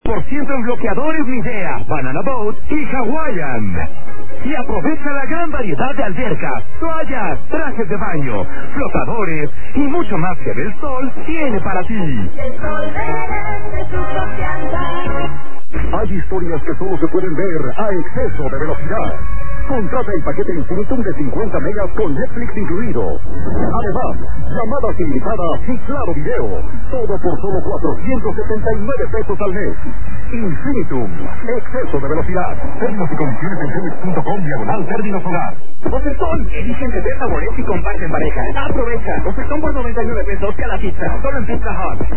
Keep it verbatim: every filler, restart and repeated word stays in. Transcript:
Por ciento en bloqueadores Nivea, Banana Boat y Hawaiian. Y aprovecha la gran variedad de albercas, toallas, trajes de baño, flotadores y mucho más que Del Sol tiene para ti. El Sol merece su confianza. Hay historias que solo se pueden ver a exceso de velocidad. Contrata el paquete Infinitum de cincuenta megas con Netflix incluido. Además, llamadas ilimitadas y claro video. Todo por solo cuatrocientos setenta y nueve pesos al mes. Infinitum. Exceso de velocidad. Términos y condiciones en Telmex punto com diagonal términos hogar. Ofertón. Eligen de sabores y comparten pareja. Aprovecha. Ofertón por noventa y nueve pesos cada pizza. Solo en Pizza Hut.